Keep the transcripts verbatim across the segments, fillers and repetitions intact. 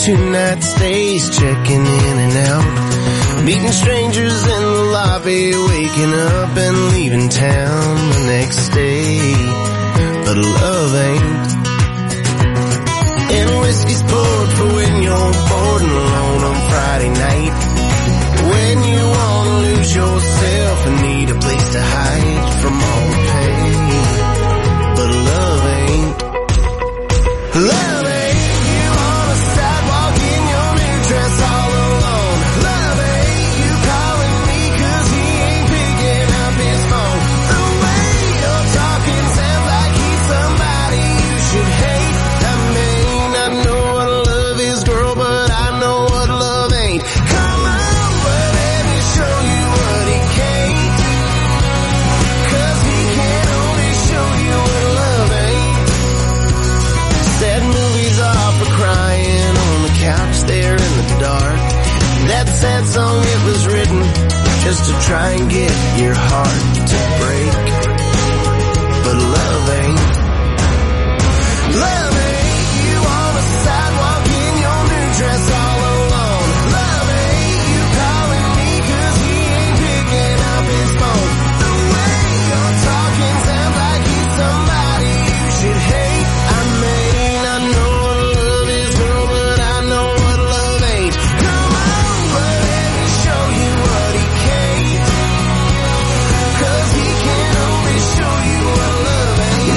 two-night stays, checking in and out, meeting strangers in the lobby, waking up and leaving town the next day. But love ain't. And whiskey's poured for when you're bored and alone on Friday night, when you wanna lose yourself and need a place to hide from all the pain. But love ain't. Love ain't you on a sidewalk in your new dress all alone. Love ain't you calling me cause he ain't picking up his phone. The way you're talking sounds like he's somebody you should hate. I mean, I know what love is, girl, but I know what love ain't. Come on, but let me show you what he can't. Cause he can only show you what love ain't. Sad movies are for crying on the couch there in the dark. That sad song, it was written just to try and get your heart to break. But love ain't. Love ain't you on the sidewalk in your new dress all alone. Love ain't you calling me cause he ain't picking up his phone. The way you're talking sounds like he's somebody you should hate. I mean, I know what love is, girl, but I know what love ain't. Come on, but let me show you what he can't. Cause he can only show you what love ain't.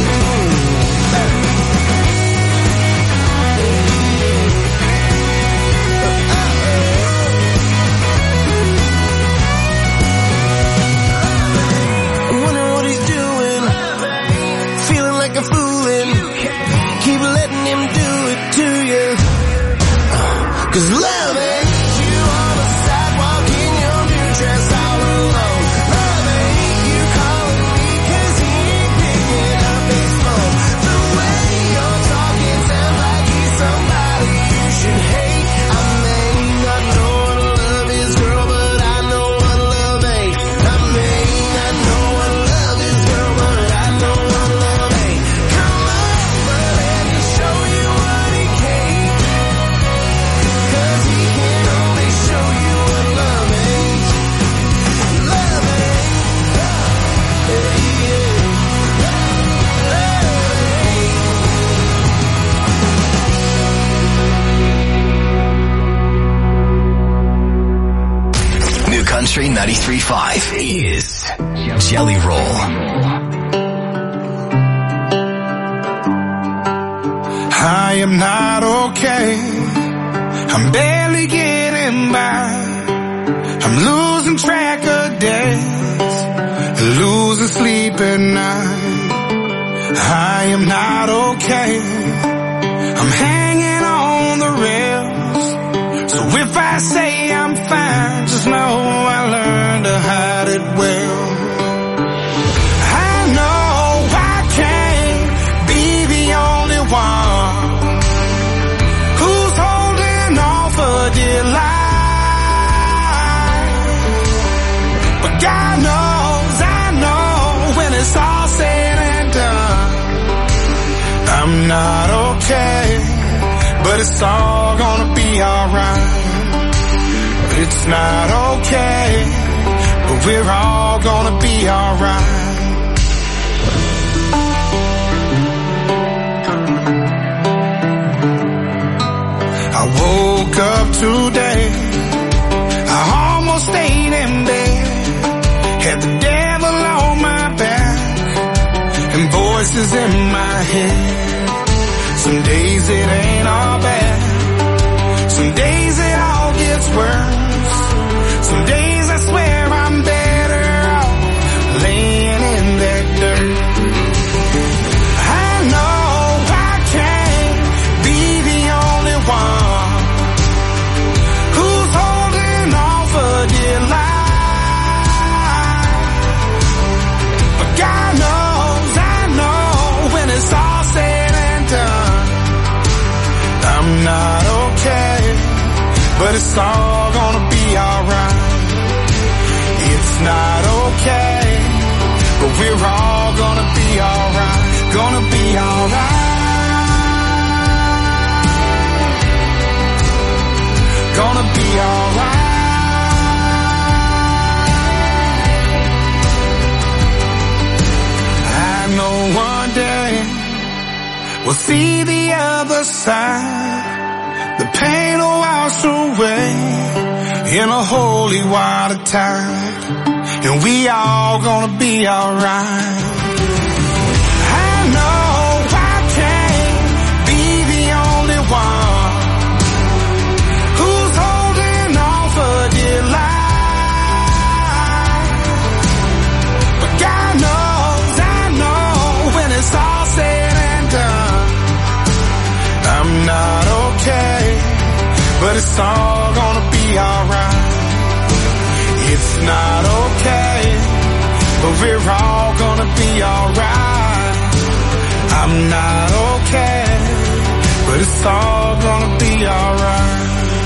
I'm wondering what he's doing, feeling like a foolin'. Keep letting him do it to you. Cause love ain't you on the sidewalk in your new dress all alone. Love ain't you calling me cause he ain't picking up his phone. The way you're talking sounds like he's somebody you should hate. I mean, I know what love is, girl, but I know what love ain't. I mean, I know what love is, girl, but I know what love ain't. Come on, but let me show you what he can't. Cause he can only show you what love ain't. Love ain't. Yeah, yeah. New Country ninety-three point five is Jelly Roll. I am not okay. I'm barely getting by. I'm losing track of days, losing sleep at night. I am not okay. I'm hanging on the rails. So if I say I'm fine, just know I learned to hide it well. I know I can't be the only one who's holding on for dear life. But God knows, I know, when it's all said and done, I'm not okay, but it's all gonna be alright. It's not okay, but we're all gonna be alright. I woke up today, I almost stayed in bed, had the devil on my back and voices in my head. Some days it ain't all bad, some days it all gets worse. Some days I swear I'm better off laying in that dirt. I know I can't be the only one who's holding on for dear life. But God knows, I know, when it's all said and done, I'm not okay, but it's all gonna be alright. It's not okay, but we're all gonna be alright, gonna be alright. gonna be alright. I know one day we'll see the other side. The pain will wash away in a holy water tide, and we all gonna be alright. I know I can't be the only one who's holding on for dear life, but God knows, I know, when it's all said and done, I'm not okay, but it's all gonna be alright. It's not okay, but we're all gonna be alright. I'm not okay, but it's all gonna be alright.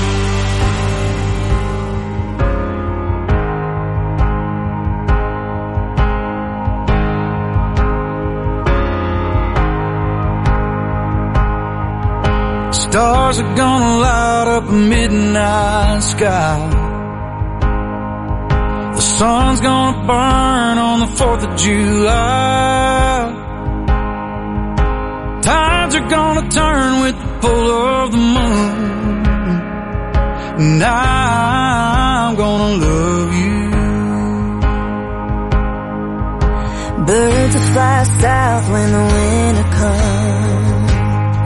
Stars are gonna light up a midnight sky. The sun's gonna burn on the fourth of July. Tides are gonna turn with the pull of the moon, and I'm gonna love you. Birds will fly south when the winter comes.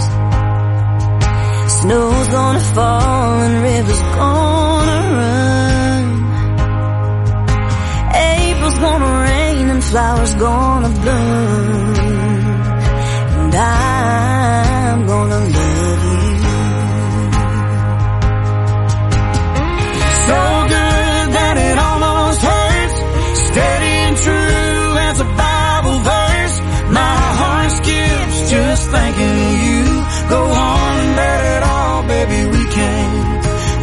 Snow's gonna fall and rivers gonna run. April's gonna rain and flowers gonna bloom, and I'm gonna love you. So good that it almost hurts, steady and true as a Bible verse. My heart skips just thinking of you. Go on and let it all, baby, we can't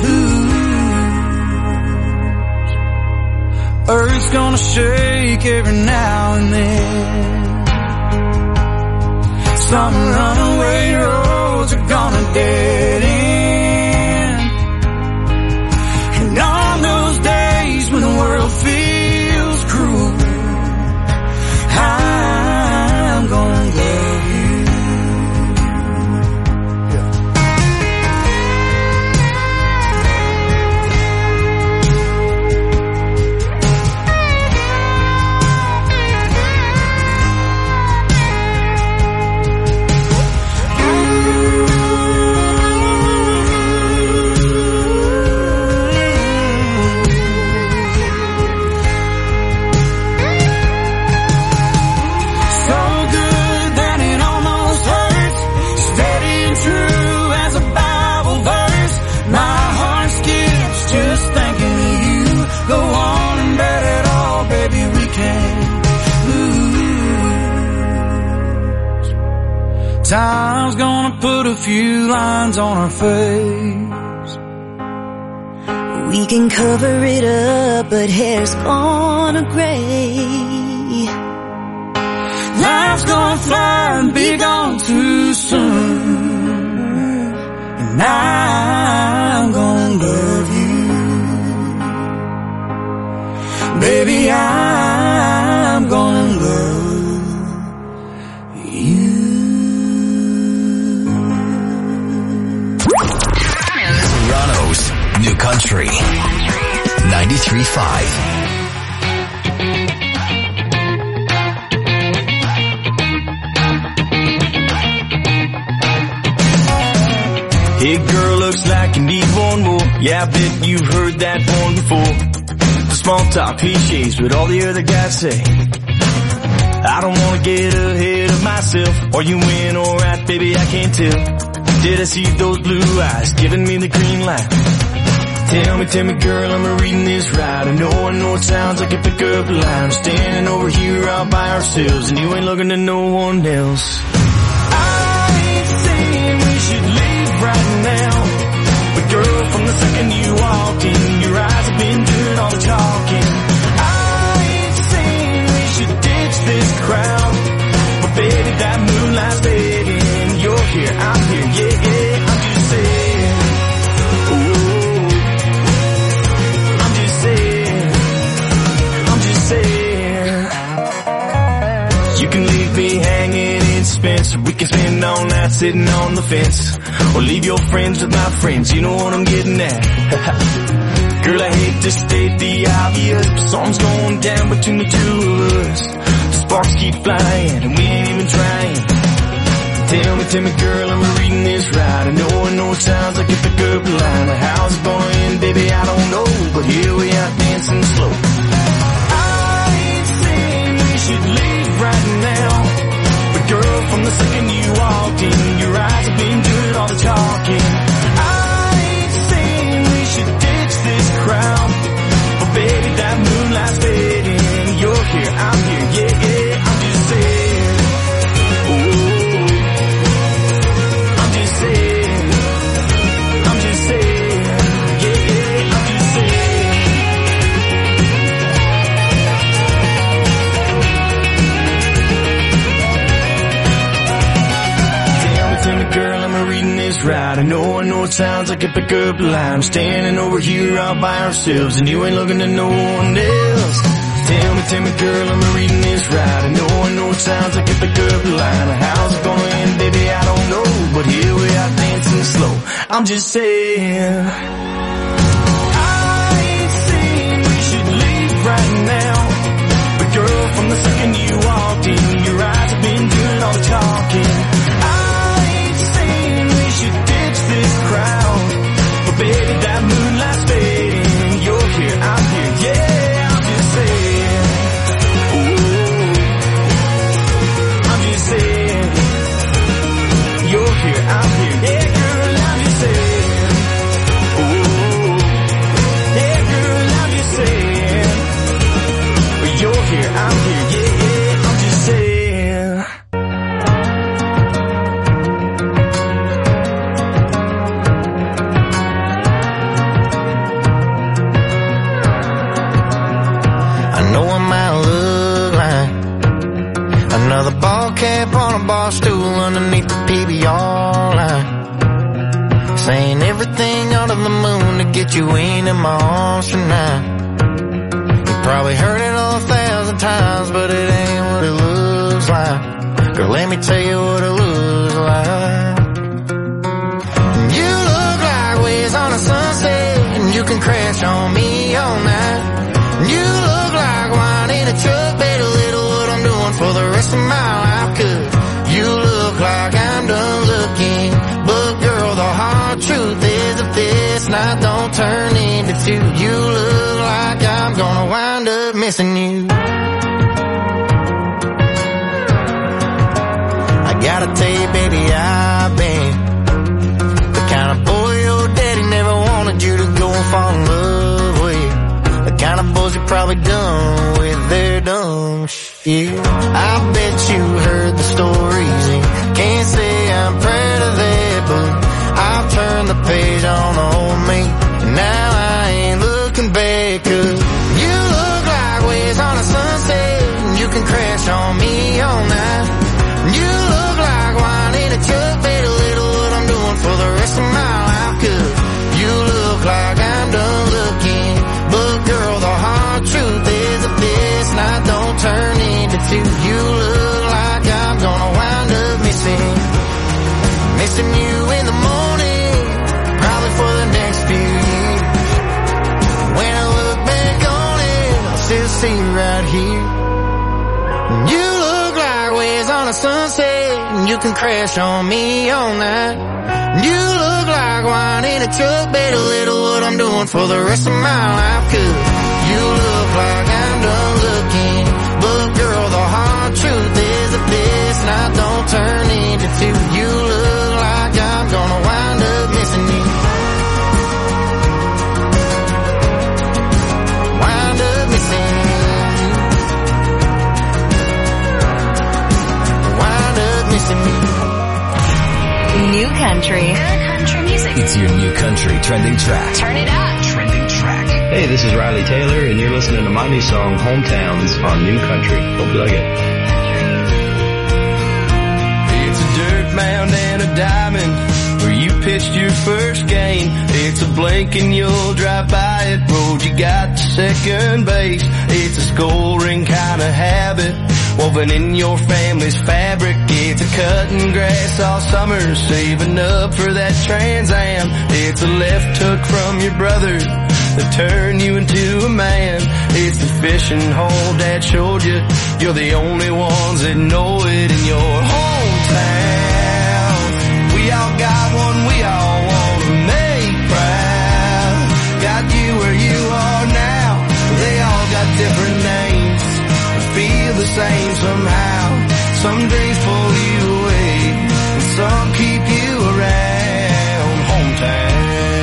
lose. Earth's gonna shake every now and then. Some runaway roads are gonna dead end. And on those days when the world feels cruel, I'm gonna love you. Time's gonna put a few lines on our face. We can cover it up, but hair's gonna gray. Life's gonna fly and be gone too soon, and I'm gonna love you. Baby, I'm gonna love you. Toronto's New Country ninety-three point five. Hey girl, looks like you need one more. Yeah, I bet you've heard that one before. The small talk cliches, what all the other guys say. I don't wanna get ahead of myself. Are you in alright, baby? I can't tell. Did I see those blue eyes giving me the green light? Tell me, tell me, girl, am I reading this right? I know, I know it sounds like a pickup line. We're standing over here all by ourselves, and you ain't looking to no one else. I ain't saying we should leave right now, but girl, from the second you walked in, your eyes have been doing all the talking. I ain't saying we should ditch this crowd, but baby, that moonlight's fading. You're here, I'm here, yeah, yeah, I'm just saying. Ooh. We can spend all night sitting on the fence, or leave your friends with my friends. You know what I'm getting at. Girl, I hate to state the obvious, but something's going down between the two of us. The sparks keep flying, and we ain't even trying. Tell me, tell me, girl, am I reading this right? I know, I know it sounds like a pick-up line. How's it gonna end, baby, I don't know, but here we are dancing slow. I ain't saying we should leave right now, but girl, from the second you walked in, your eyes have been doing all the talking. I ain't saying we should ditch this crowd, but baby, that moonlight's fading. You're here, I'm here, yeah, yeah, I'm just saying. Ooh. I'm just saying, yeah, yeah, I'm just saying. Tell me, tell me, girl, am I reading this right? I know, I know it sounds like a pick-up line. I'm standing over here all by ourselves, and you ain't looking to no one else. Tell me, tell me, girl, am I reading this right? I know, I know it sounds like a pick-up line. How's it gonna end, baby, I don't know, but here we are dancing slow. I'm just saying, I ain't saying we should leave right now, but girl, from the second you walked in, your eyes have been doing all the talking. I ain't saying we should ditch this crowd, but baby, that moonlight's fading. You're here, I'm here, yeah, I'm just saying. Ooh, I'm just saying. You're here, I'm here, yeah, girl, I'm just saying. Ooh, yeah, girl, I'm just saying. You're here, I'm here, yeah, yeah, I'm just saying. I know I might look like another ball cap on a bar stool underneath the P B R line, saying everything under the moon to get you into my arms tonight. You probably heard it all a thousand times, but it ain't what it looks like. Girl, let me tell you what it looks like. You look like waves on a sunset, and you can crash on me all night. You look like wine in a truck, better little what I'm doing for the rest of my life. Cause you look like I'm done looking, but girl, the hard truth is if this night don't turn into two, you look like I'm gonna wind up missing you. I gotta tell you, baby, I've been the kind of boy your daddy never wanted you to go and fall in love with. The kind of boys you probably done with their dumb shit. I bet you heard the stories and can't say I'm proud of that, but I've turned the page on old me, and now I ain't looking back. Cause you look like waves on a sunset, and you can crash on me all night. You look like wine in a truck, better little what I'm doing for the rest of my life. Cause you look like I'm done looking, but girl, the hard truth is if this night don't turn into two, you look like I'm gonna wind up missing, missing you in the morning, probably for the next few years. When I look back on it, I'll still see you right here. You look like waves on a sunset, and you can crash on me all night. You look like wine in a truck, better little what I'm doing for the rest of my life. Cause you look like I'm done looking, but girl, the hard truth is if this night don't turn into two, you look like I'm gonna wind up missing you. Wind up missing you. Wind up missing me. New country. Good country music. It's your new country trending track. Turn it up. Trending track. Hey, this is Riley Taylor, and you're listening to my new song, Hometowns, on New Country. Hope you like it. It's a dirt mound and a diamond where you pitched your first game. It's a blank and you'll drive by it. Road you got to second base. It's a scoring kind of habit, woven in your family's fabric. It's a cutting grass all summer, saving up for that Trans Am. It's a left hook from your brother that turn you into a man. It's the fishing hole Dad showed you. You're the only ones that know it in your hometown. We all got one we all want to make proud. Got you where you are now. They all got different names, but feel the same somehow. Some dreams pull you away, and some keep you around. Hometown.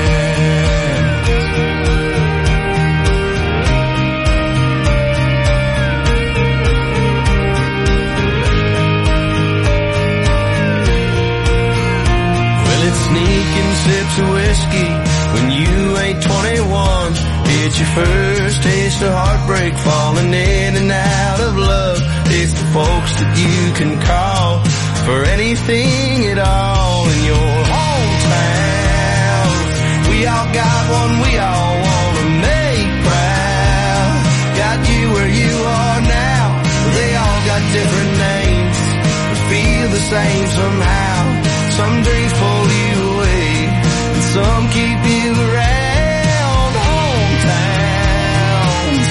Sneaking sips of whiskey when you ain't twenty-one. It's your first taste of heartbreak, falling in and out of love. It's the folks that you can call for anything at all in your hometown. We all got one we all want to make proud. Got you where you are now. They all got different names, but feel the same somehow. Some dreams pull you away, and some keep you around. Hometowns.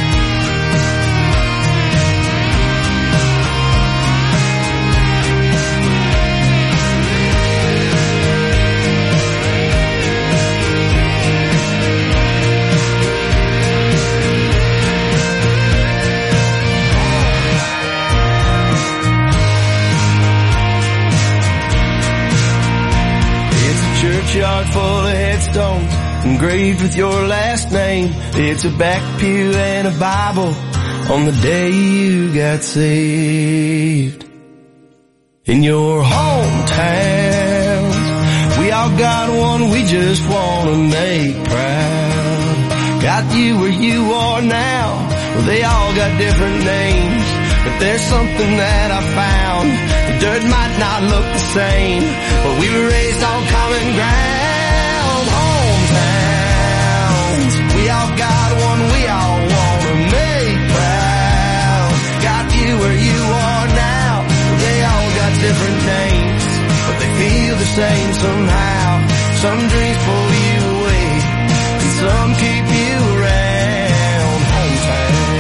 Churchyard full of headstones engraved with your last name. It's a back pew and a Bible on the day you got saved. In your hometowns, we all got one we just want to make proud. Got you where you are now. Well, they all got different names, but there's something that I found. The dirt might not look the same, but we were raised on common ground. Hometowns, we all got one we all want to make proud. Got you where you are now. They all got different names, but they feel the same somehow. Some dreams pull you away, and some keep you around. Hometown.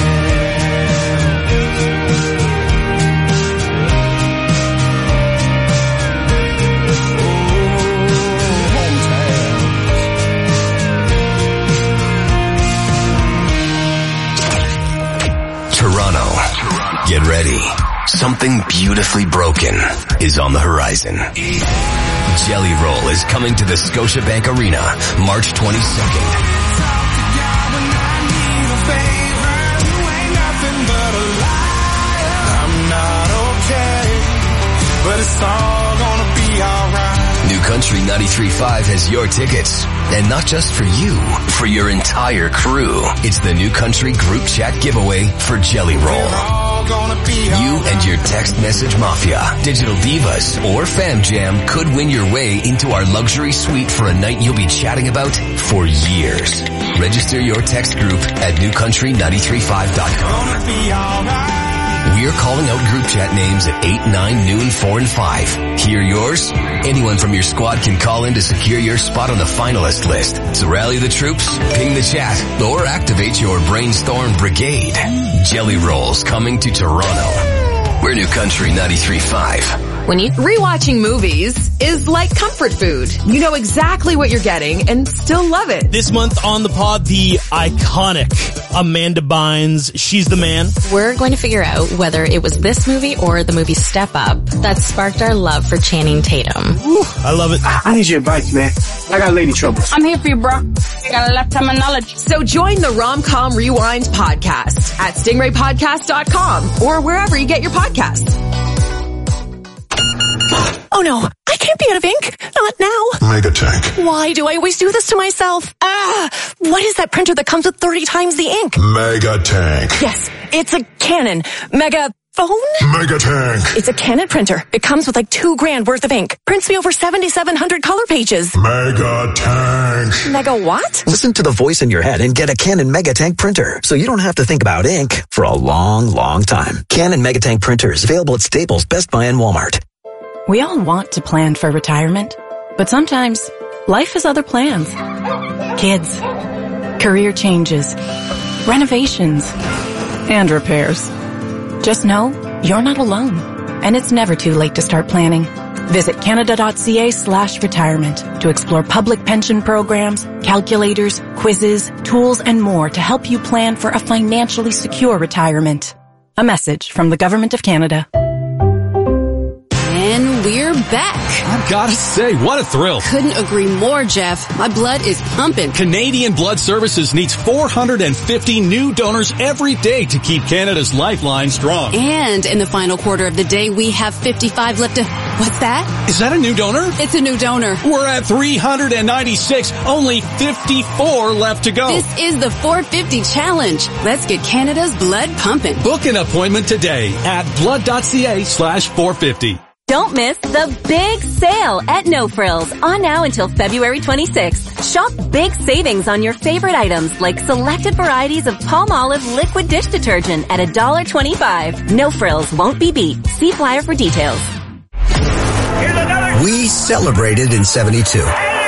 Toronto. Get ready. Something beautifully broken is on the horizon. Jelly Roll is coming to the Scotiabank Arena March twenty-second. I'm not okay, but it's all gonna be alright. New Country ninety-three point five has your tickets. And not just for you, for your entire crew. It's the New Country Group Chat giveaway for Jelly Roll. You and your text message mafia, digital divas, or fam jam could win your way into our luxury suite for a night you'll be chatting about for years. Register your text group at new country nine three five dot com. We're calling out group chat names at eight, nine, noon, four, and five. Hear yours? Anyone from your squad can call in to secure your spot on the finalist list. So rally the troops, ping the chat, or activate your brainstorm brigade. Jelly Rolls coming to Toronto. We're New Country ninety-three point five. When you rewatching movies is like comfort food. You know exactly what you're getting and still love it. This month on the pod, the iconic Amanda Bynes. She's the man. We're going to figure out whether it was this movie or the movie Step Up that sparked our love for Channing Tatum. Woo, I love it. I need your advice, man. I got lady troubles. I'm here for you, bro. I got a lifetime of knowledge. So join the Rom-Com Rewind podcast at stingray podcast dot com or wherever you get your podcasts. Oh no, I can't be out of ink. Not now. Megatank. Why do I always do this to myself? Ah, what is that printer that comes with thirty times the ink? Megatank. Yes, it's a Canon. Mega phone? Megatank. It's a Canon printer. It comes with like two grand worth of ink. Prints me over seventy-seven hundred color pages. Megatank. Mega what? Listen to the voice in your head and get a Canon Megatank printer so you don't have to think about ink for a long, long time. Canon Megatank printers available at Staples, Best Buy, and Walmart. We all want to plan for retirement, but sometimes life has other plans. Kids, career changes, renovations, and repairs. Just know you're not alone, and it's never too late to start planning. Visit canada.ca slash retirement to explore public pension programs, calculators, quizzes, tools, and more to help you plan for a financially secure retirement. A message from the Government of Canada. And we're back. I've got to say, what a thrill. Couldn't agree more, Jeff. My blood is pumping. Canadian Blood Services needs four hundred fifty new donors every day to keep Canada's lifeline strong. And in the final quarter of the day, we have fifty-five left to... What's that? Is that a new donor? It's a new donor. We're at three hundred ninety-six, only fifty-four left to go. This is the four fifty challenge. Let's get Canada's blood pumping. Book an appointment today at blood.ca slash 450. Don't miss the big sale at No Frills on now until February twenty-sixth. Shop big savings on your favorite items like selected varieties of Palmolive liquid dish detergent at one dollar twenty-five. No Frills won't be beat. See flyer for details. We celebrated in seventy-two.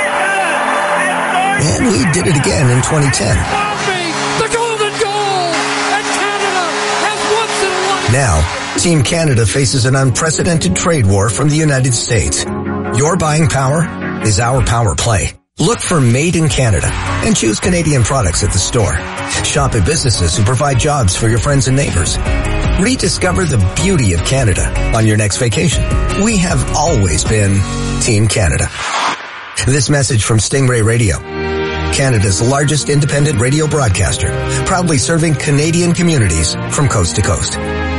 And we did it again in twenty ten. The golden goal! And Canada has once and won. Now, Team Canada faces an unprecedented trade war from the United States. Your buying power is our power play. Look for Made in Canada and choose Canadian products at the store. Shop at businesses who provide jobs for your friends and neighbors. Rediscover the beauty of Canada on your next vacation. We have always been Team Canada. This message from Stingray Radio, Canada's largest independent radio broadcaster, proudly serving Canadian communities from coast to coast.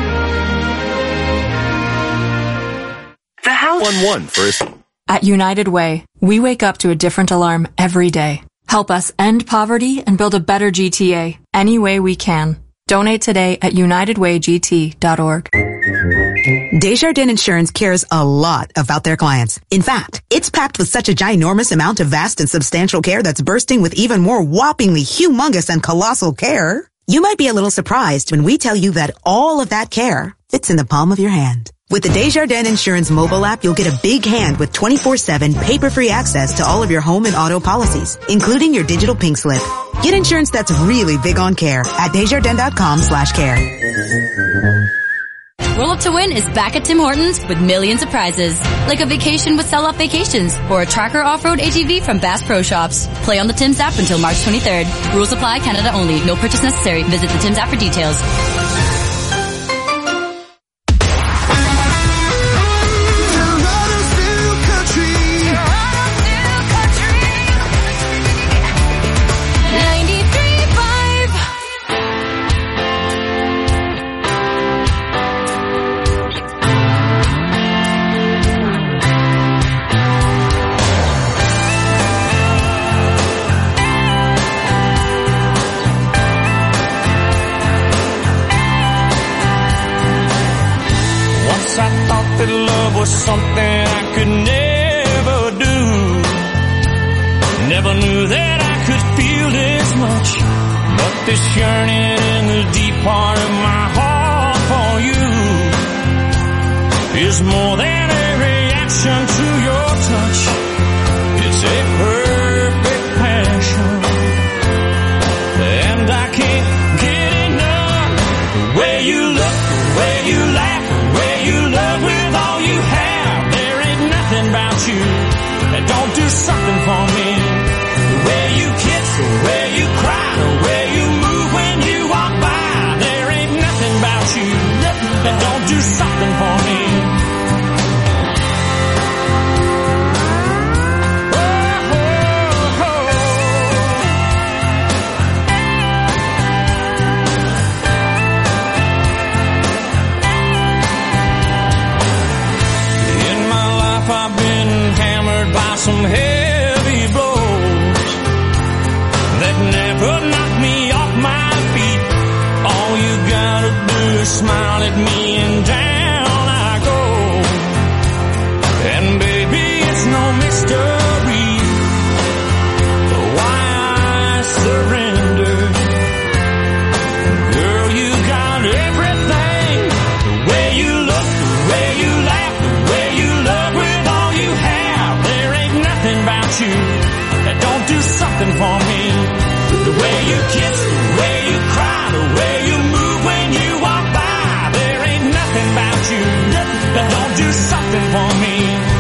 The house one one first. At United Way, we wake up to a different alarm every day. Help us end poverty and build a better G T A any way we can. Donate today at united way g t dot org. Desjardins Insurance cares a lot about their clients. In fact, it's packed with such a ginormous amount of vast and substantial care that's bursting with even more whoppingly humongous and colossal care. You might be a little surprised when we tell you that all of that care fits in the palm of your hand. With the Desjardins Insurance mobile app, you'll get a big hand with twenty-four seven paper-free access to all of your home and auto policies, including your digital pink slip. Get insurance that's really big on care at desjardins.com slash care. Roll Up to Win is back at Tim Hortons with millions of prizes, like a vacation with Sell Off Vacations or a Tracker Off-Road A T V from Bass Pro Shops. Play on the Tim's app until March twenty-third. Rules apply, Canada only. No purchase necessary. Visit the Tim's app for details. Something I could never do. Never knew that I could feel this much. But this yearning in the deep part of my heart for you is more than a reaction to your touch. It's a perfect passion, and I can't get enough. The way you look, the way you laugh, the way you love with all you have. About you that don't do something for me. The way you kiss, the way you cry, the way you move when you walk by. There ain't nothing about you that don't do something for me. Oh, oh, oh. In my life I've been hammered by some heavy blows that never knocked me off my feet. All you gotta do is smile at me and something for me. The way you kiss, the way you cry, the way you move when you walk by. There ain't nothing about you that don't do something for me.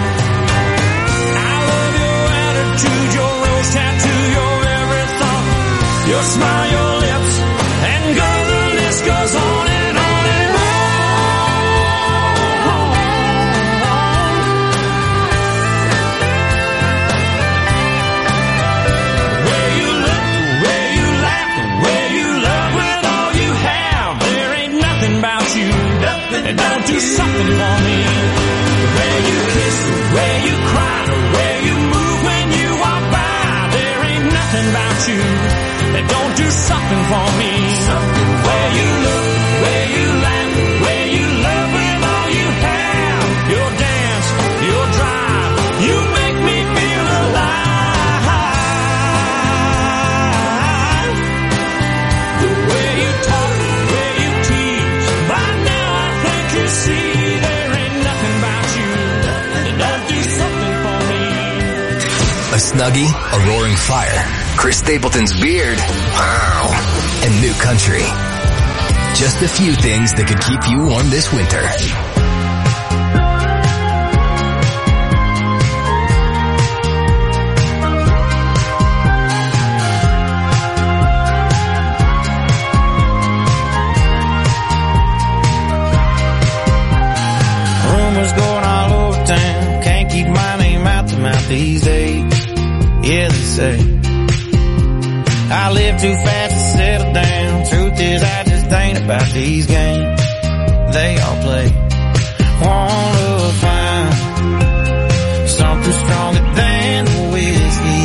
I love your attitude, your rose tattoo, your every thought, your smile, your lips, and girl, the list goes on and on and on. The way you look, the way you laugh, the way you love with all you have. There ain't nothing about you that don't do something for me. The way you kiss, the way you cry, the way you move when you walk by. There ain't nothing about you that don't do something for me. The way you look, the way you laugh, the way you love with all you have. Your dance, your drive, you make me feel alive. The way you talk, the way you tease, by now I think you see there ain't nothing about you that don't do something for me. A Snuggie, a roaring fire, Chris Stapleton's beard, wow, and New Country. Just a few things that could keep you warm this winter. Rumors going all over town, can't keep my name out the mouth these days. Yeah, they say I live too fast to settle down. Truth is, I just ain't about these games they all play. Wanna find something stronger than the whiskey.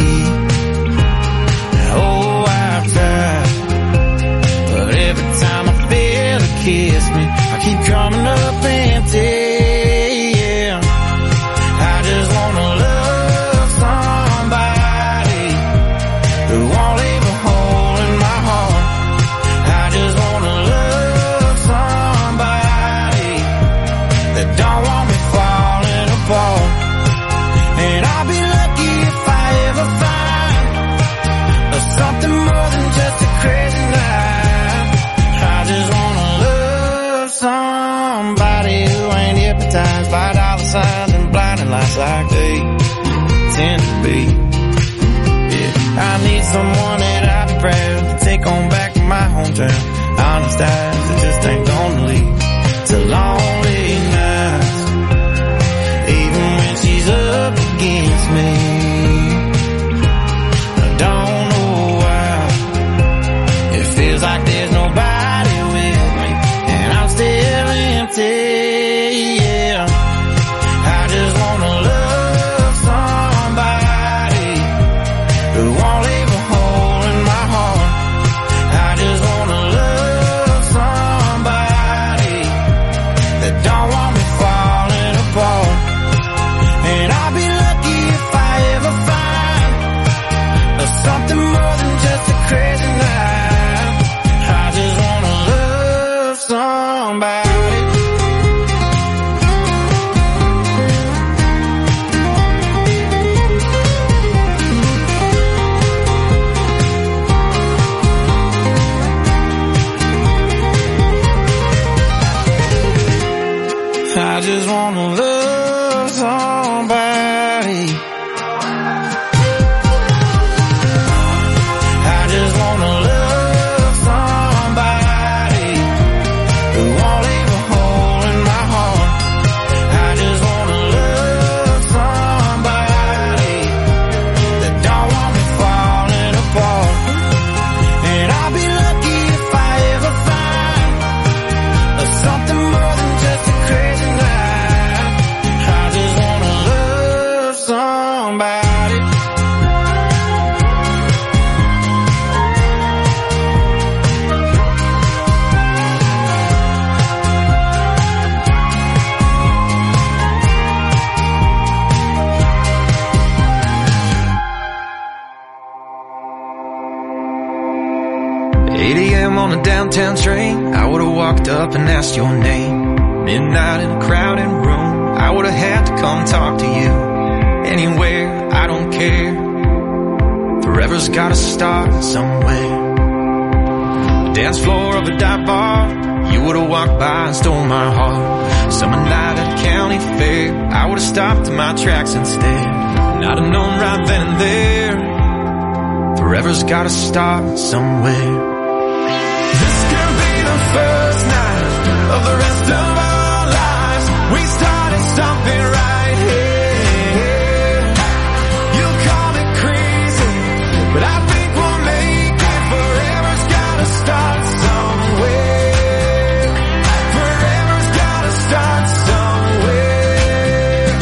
Oh, I've tried, but every time I feel her kiss me, I keep coming up empty. Yeah, I just wanna love somebody who won't leave a hole in my heart. I just wanna love somebody that don't want me falling apart. And I'll be lucky if I ever find something more than just a crazy night. I just wanna love somebody who ain't hypnotized by dollar signs and blinding lights like they tend to be. Yeah, I need someone that I'd be proud to take on back to my hometown. Honest eyes that just ain't gonna lead to lonely nights, even when she's up against me. I don't know why it feels like there's nobody with me, and I'm still empty. Yeah, I just wanna love somebody who won't leave a hole in my heart. I just wanna love somebody that don't want me falling apart. And I'll be lucky if I ever find something more than just a crazy night. I just wanna love somebody. I just wanna love somebody. I just wanna love somebody who won't leave a hole in my heart. I just wanna love somebody that don't want me falling apart. And I'll be lucky if I ever find something more than just a crazy night. I just wanna love somebody. eight a.m. on a downtown train, I would've walked up and asked your name. Midnight in a crowded room, I would've had to come talk to you. Anywhere, I don't care. For Forever's gotta start somewhere. The dance floor of a dive bar, you would've walked by and stole my heart. Summer night at a county fair, I would've stopped in my tracks instead. And I'd have known right then and there, forever's gotta start somewhere. This could be the first night of the rest of our lives. We started something right here. You call me crazy, but I think we'll make it. Forever's gotta start somewhere. Forever's gotta start somewhere.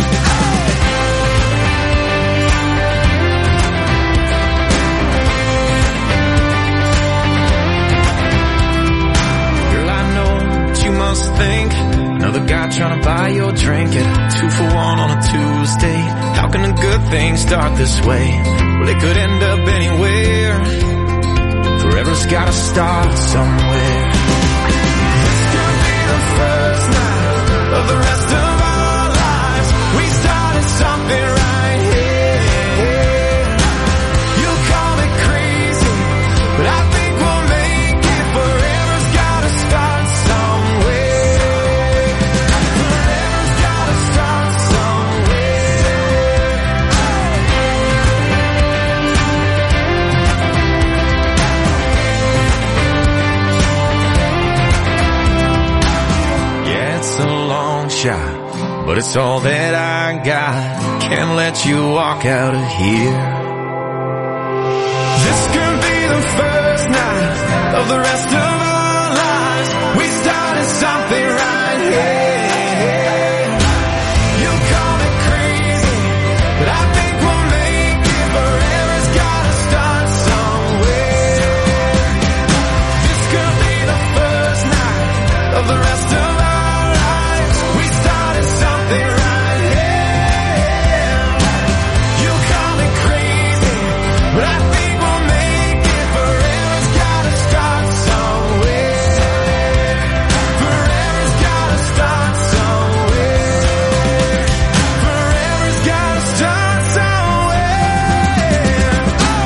Girl, I know what you must think. Another guy trying to buy your drink at two for one on a Tuesday. How can a good thing start this way? Well, it could end up anywhere. Forever's gotta start somewhere. This could be the first night of the rest of our lives. We started something right here. You call me crazy, but I think we'll make it. Forever's gotta start somewhere. Forever's gotta start somewhere. Yeah, it's a long shot, but it's all that I got. Can't let you walk out of here. This could be the first night of the rest of our lives. We started something right here. You call me crazy, but I think we'll make it. Forever's gotta start somewhere. This could be the first night of the rest of our lives. We started something right here. You call me crazy, but I think we'll make it. Forever's gotta start somewhere. Forever's gotta start somewhere. Forever's gotta start somewhere.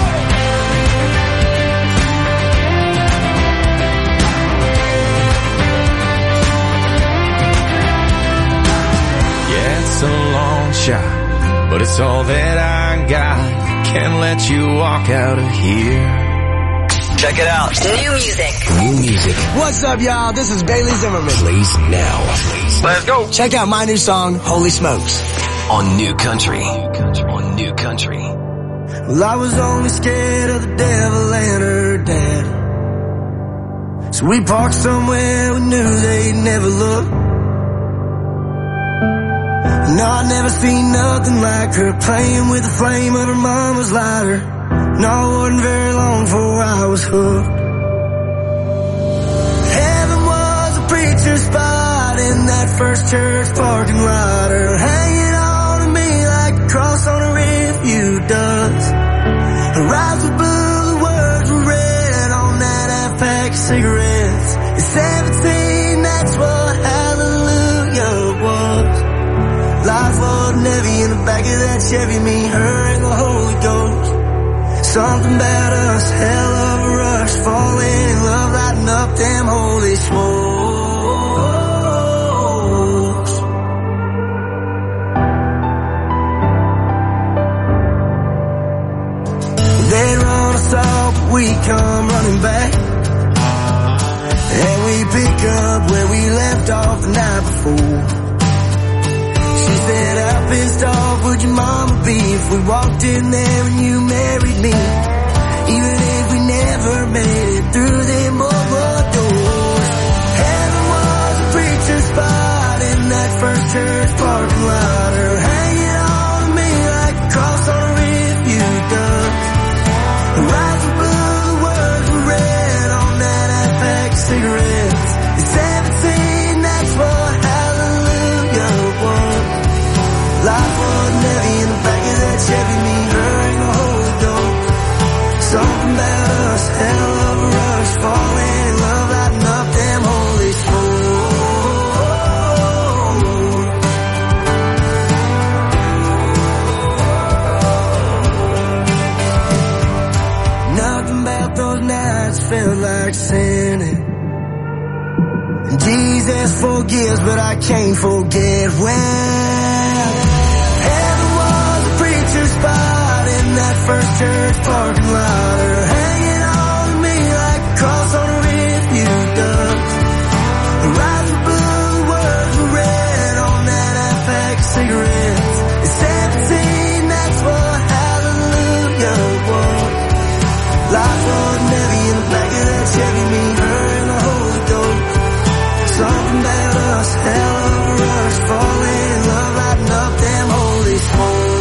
Yeah, it's a long shot, but it's all that I got. Can't let you walk out of here. Check it out. New music. New music. What's up, y'all? This is Bailey Zimmerman. Plays now. Let's go. Check out my new song, Holy Smokes. On New Country. On New Country. Well, I was only scared of the devil and her dad. So we parked somewhere we knew they'd never look. No, I'd never seen nothing like her, playing with the flame of her mama's lighter. No, it wasn't very long before I was hooked. Heaven was a preacher's spot in that first church parking lot. Her hanging on to me like a cross on a rearview does. Her eyes were blue, the words were red on that half pack of cigarettes. At seventeen, that's what hallelujah was. Life wasn't heavy in the back of that Chevy, me, her, and the Holy Ghost. Something about us, hell of a rush, falling in love, lighting up them holy smokes. They'd run us off, but we come running back. And we pick up where we left off the night before. She said, how pissed off would your mama be if we walked in there and you married me? Even if we never made it through them mobile doors. Heaven was a preacher's spot in that first church parking lot. Her hanging on to me like a cross on a rearview does. Her eyes were blue, the words were red on that half pack of cigarettes. At seventeen, that's what hallelujah was. Life wasn't heavy in the back of that Chevy, me, her, and the Holy Ghost. Something about us, hell of a sinning. Jesus forgives, but I can't forget when heaven was a preacher's spot in that first church parking lot, or hanging on me like a cross on a refuse dump. The rise of blue words were red on that Apex cigarette. At seventeen, that's what hallelujah was. Life wasn't heavy in the back of that Chevy, me, her, and the Holy Ghost. Something about us, hell of a rush, falling in love, lighting up them holy smoke.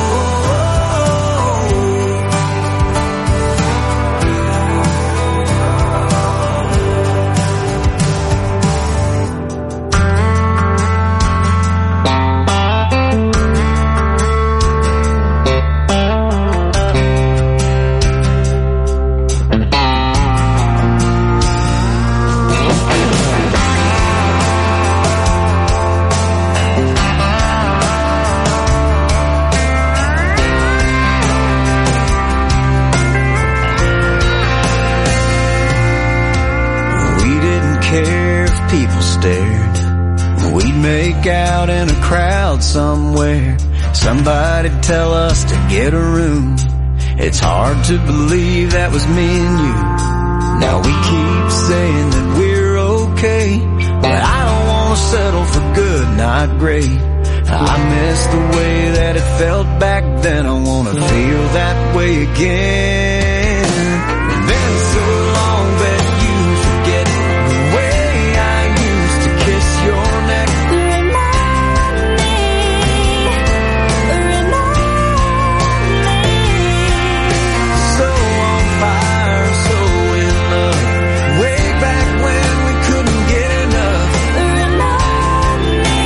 People stared. We'd make out in a crowd somewhere. Somebody'd tell us to get a room. It's hard to believe that was me and you. Now we keep saying that we're okay, but I don't want to settle for good, not great. I miss the way that it felt back then. I want to feel that way again. It's been so long that you forget the way kiss your neck. Remind me, remind me. So on fire, so in love, way back when we couldn't get enough. Remind me,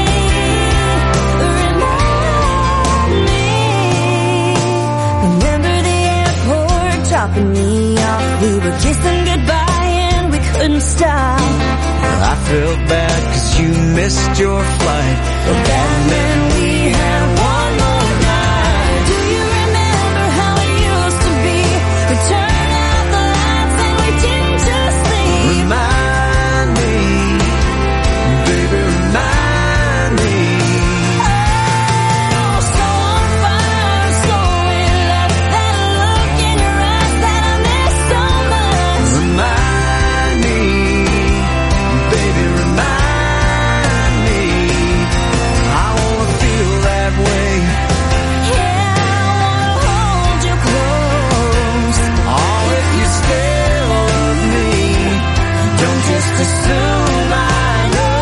remind me. Remember the airport dropping me off. We were kissing goodbye and we couldn't stop. I felt bad cause you missed your flight, but that meant we had one more night. Do you remember how it used to be? We turned out the lights and we didn't just sleep. Remind me, baby, remind me. Oh, so on fire, so in love. That look in your eyes that I miss so much. Remind me, baby, remind me. I wanna feel that way. Yeah, I wanna hold you close. Oh, if you still love me, don't just assume I know.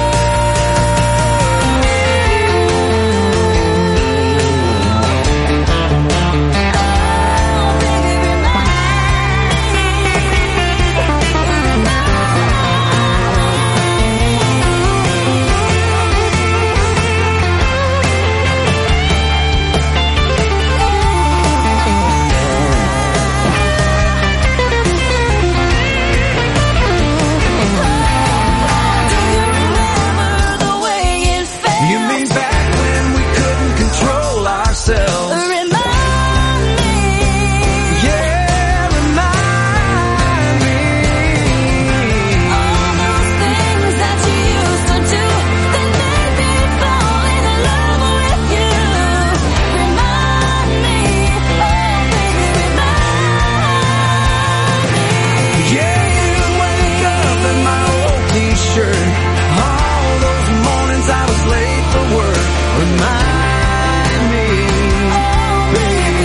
You mean back when we couldn't control ourselves? Remind me. Yeah, remind me. All those things that you used to do that made me fall in love with you. Remind me, oh baby, remind me. Yeah, you wake up in my old t-shirt. All those mornings I was late for work. Remind me, baby,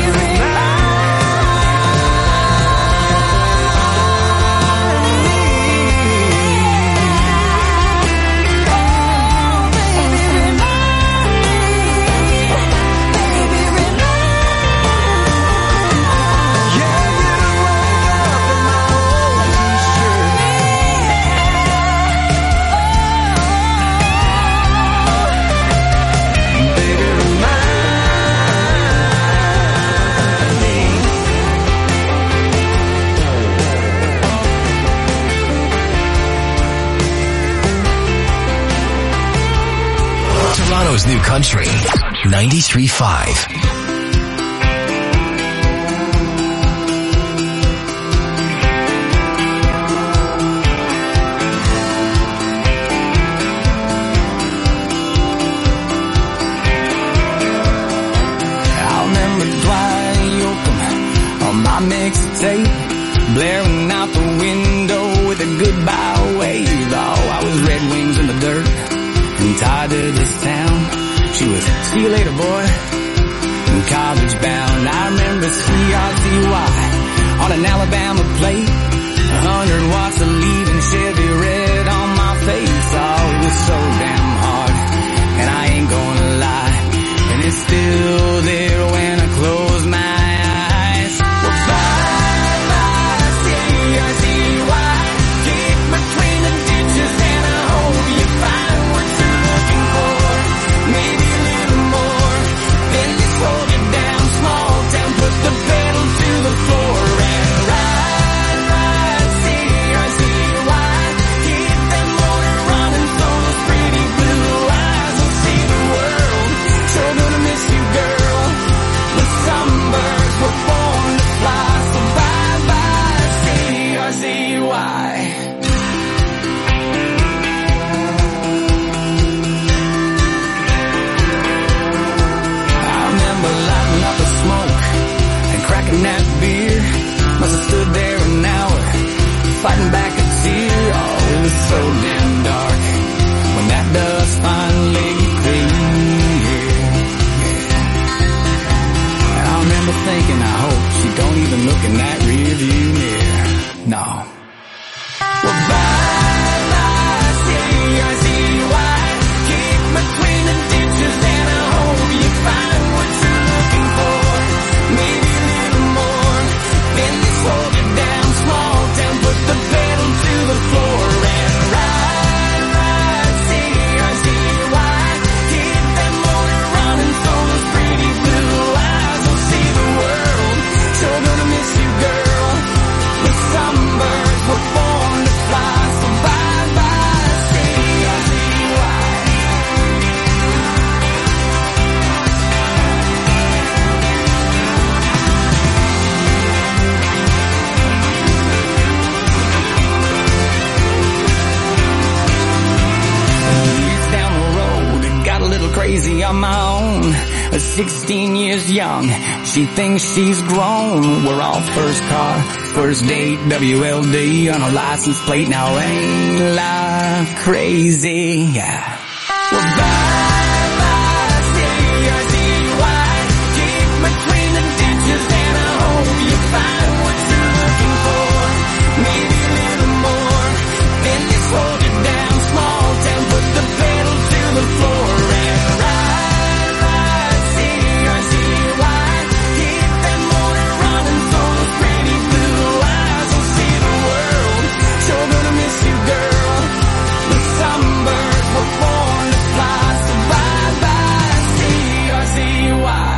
Toronto's new country, ninety-three point five. boy. College bound, I remember C R Z Y on an Alabama plate. A hundred watts of leaving Chevy red on my face. Oh, it was so damn hard, and I ain't gonna lie. And it's still there when I close my eyes. Well, bye, bye, C R Z Y. Keep between the ditches and I hope you find what you're looking for. Maybe a little more than this hold you down, small town, put the pedal to the floor and ride, ride, C R Z Y. Keep that motor running so those pretty blue eyes will see the world. Sure gonna miss you, girl, but some birds were born to fly, so bye, bye, C R Z Y. Smoke and cracking that beer. Must have stood there an hour fighting back a tear. Oh, it was so damn dark when that dust finally cleared. Yeah. And I remember thinking, I hope she don't even look in that rear view mirror. No. Well, bye, bye, C R Z Y. Keep between the ditches and I hope you find what you're looking for. Maybe a little more than this hold you down, small town, put the pedal to the floor and ride, ride, C R Z Y. Keep that motor running so those pretty blue eyes will see the world. Sure gonna miss you, girl, but some birds were born to fly, so bye, bye, C R Z Y. Years down the road, got a little crazy on my own. At sixteen years young, she thinks she's grown. We're all first car, first date, W L D on a license plate. Now ain't life crazy? Yeah. Well, bye, bye, C R Z Y. Keep between the ditches and I hope you find what you're looking for. Maybe a little more than this hold you down, small town, put the pedal to the floor and ride, ride, C R Z Y. Keep that motor running so those pretty blue eyes will see the world. Sure gonna miss you, girl, but some birds were born to fly, so bye, bye, C R Z Y.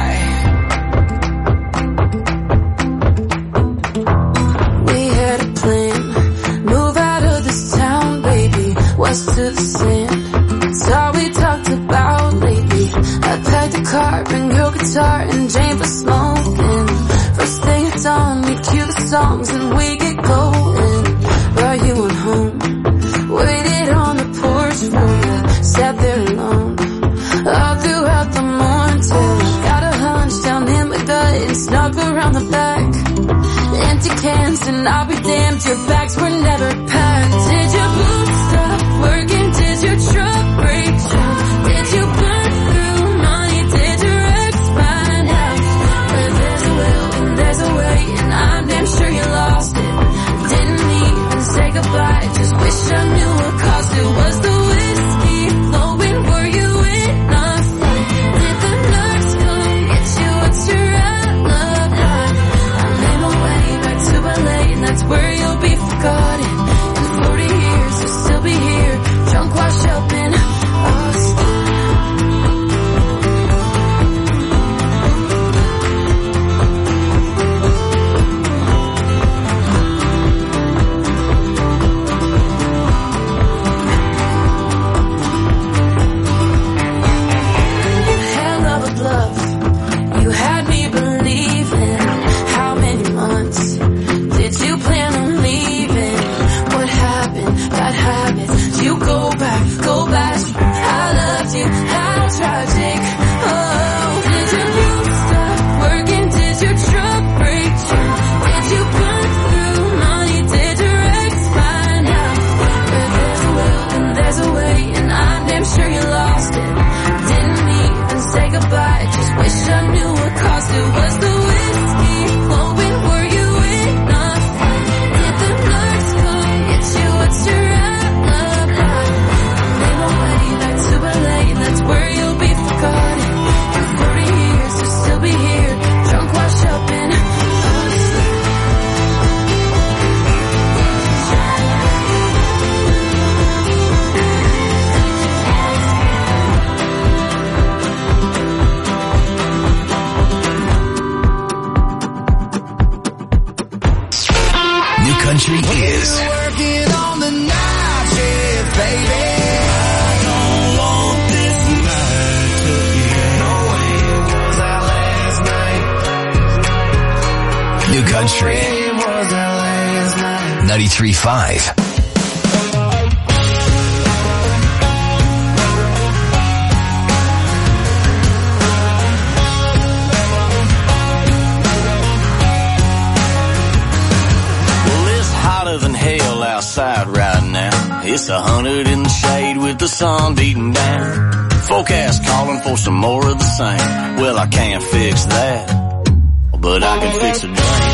We had a plan, move out of this town, baby, west to the sand. It's all we talked about lately. I packed a car, bring your guitar, and Jane for smoking. First thing at dawn, we cue the songs and we get going. Brought you on home, waited on the porch for you, sat there alone all throughout the morning till I got a hunch down in my gut and snuck around the back. Empty cans and I'll be damned, your bags were never packed. Did your boots stop working? Did your truck break down? Did you burn through money? Did your ex find out? Where there's a will and there's a way, and I'm damn sure you lost it. Didn't even say goodbye, just wish I knew what caused it. Was the whiskey flowing? Were you in a fight? Did the nurse come get you? What's your outlook like? I made my way back to L A, and that's where you'll be forgotten. In forty years, you'll still be here, drunk, washed up in Austin. Hell of a bluff, you had me believing. How many months did you plan on leaving? What happened? Bad habits. You go back, go back. I loved you. How tragic. Oh, did your boots stop working? Did your truck break down? Did you burn through money? Did your ex find out? Where there's a will and there's a way, and I'm damn sure you lost it. Didn't even say goodbye. country. ninety-three point five. Than hell outside right now. It's a hundred in the shade with the sun beating down. Forecast calling for some more of the same. Well, I can't fix that, but I can fix a drain.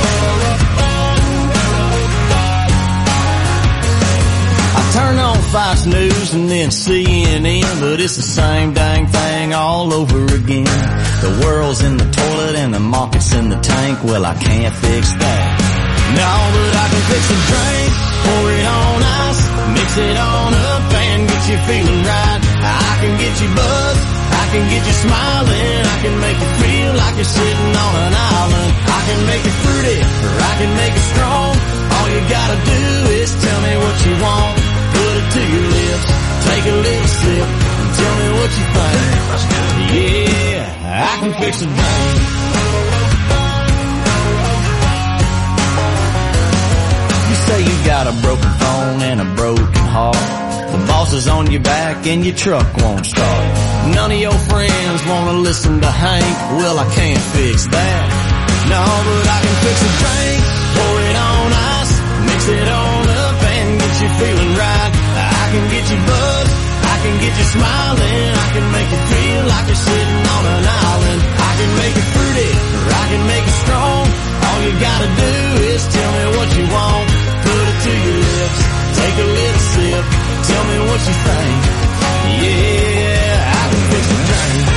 I turn on Fox News and then C N N, but it's the same dang thing all over again. The world's in the toilet and the market's in the tank. Well, I can't fix that. No, but I can fix a drink, pour it on ice, mix it on up and get you feeling right. I can get you buzzed, I can get you smiling, I can make you feel like you're sitting on an island. I can make it fruity, or I can make it strong. All you gotta do is tell me what you want. Put it to your lips, take a little sip, and tell me what you think. Yeah, I can fix a drink. Say you got a broken phone and a broken heart. The boss is on your back and your truck won't start. None of your friends wanna listen to Hank. Well, I can't fix that. No, but I can fix a drink, pour it on ice, mix it on up and get you feeling right. I can get you buzzed, I can get you smiling, I can make you feel like you're sitting on an island. I can make it fruity, or I can make it strong. All you gotta do is tell me what you want. Put it to your lips, take a little sip, tell me what you think. Yeah, I can fix a drink.